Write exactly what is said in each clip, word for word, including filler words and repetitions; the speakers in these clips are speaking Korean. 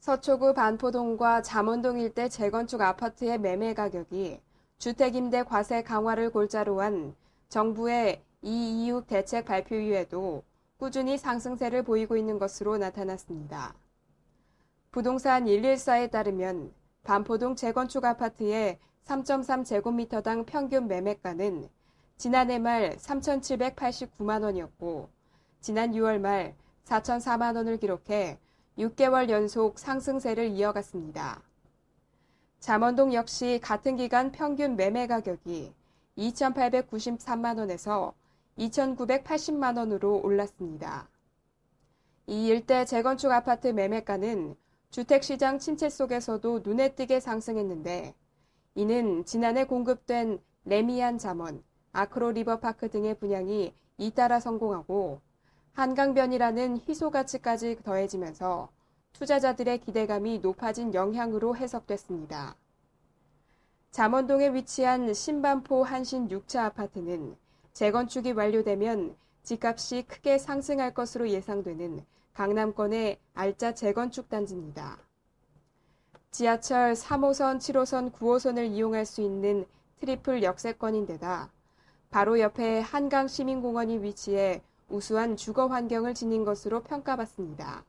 서초구 반포동과 잠원동 일대 재건축 아파트의 매매 가격이 주택임대 과세 강화를 골자로 한 정부의 이이육 대책 발표 이후에도 꾸준히 상승세를 보이고 있는 것으로 나타났습니다. 부동산 일일사에 따르면 반포동 재건축 아파트의 삼 점 삼 제곱미터당 평균 매매가는 지난해 말 삼천칠백팔십구만 원이었고 지난 유월 말 사천사만 원을 기록해 육 개월 연속 상승세를 이어갔습니다. 잠원동 역시 같은 기간 평균 매매 가격이 이천팔백구십삼만 원에서 이천구백팔십만 원으로 올랐습니다. 이 일대 재건축 아파트 매매가는 주택시장 침체 속에서도 눈에 띄게 상승했는데 이는 지난해 공급된 레미안 잠원, 아크로 리버파크 등의 분양이 잇따라 성공하고 한강변이라는 희소가치까지 더해지면서 투자자들의 기대감이 높아진 영향으로 해석됐습니다. 잠원동에 위치한 신반포 한신 육 차 아파트는 재건축이 완료되면 집값이 크게 상승할 것으로 예상되는 강남권의 알짜 재건축 단지입니다. 지하철 삼 호선, 칠 호선, 구 호선을 이용할 수 있는 트리플 역세권인데다 바로 옆에 한강시민공원이 위치해 우수한 주거 환경을 지닌 것으로 평가받습니다.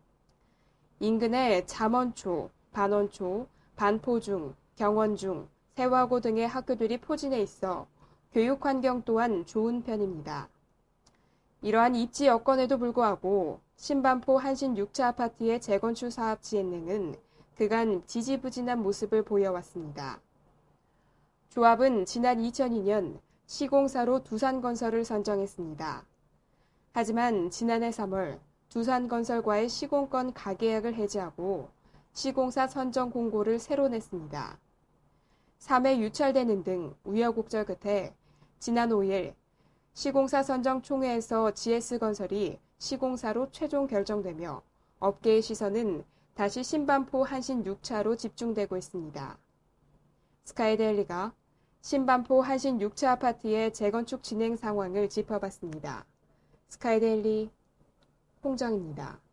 인근에 잠원초, 반원초, 반포중, 경원중, 세화고 등의 학교들이 포진해 있어 교육 환경 또한 좋은 편입니다. 이러한 입지 여건에도 불구하고 신반포 한신 육 차 아파트의 재건축 사업 진행은 그간 지지부진한 모습을 보여왔습니다. 조합은 지난 이천이 년 시공사로 두산건설을 선정했습니다. 하지만 지난해 삼월 두산건설과의 시공권 가계약을 해지하고 시공사 선정 공고를 새로 냈습니다. 삼 회 유찰되는 등 우여곡절 끝에 지난 오 일 시공사 선정 총회에서 지에스건설이 시공사로 최종 결정되며 업계의 시선은 다시 신반포 한신 육 차로 집중되고 있습니다. 스카이데일리가 신반포 한신 육 차 아파트의 재건축 진행 상황을 짚어봤습니다. 스카이데일리 홍정입니다.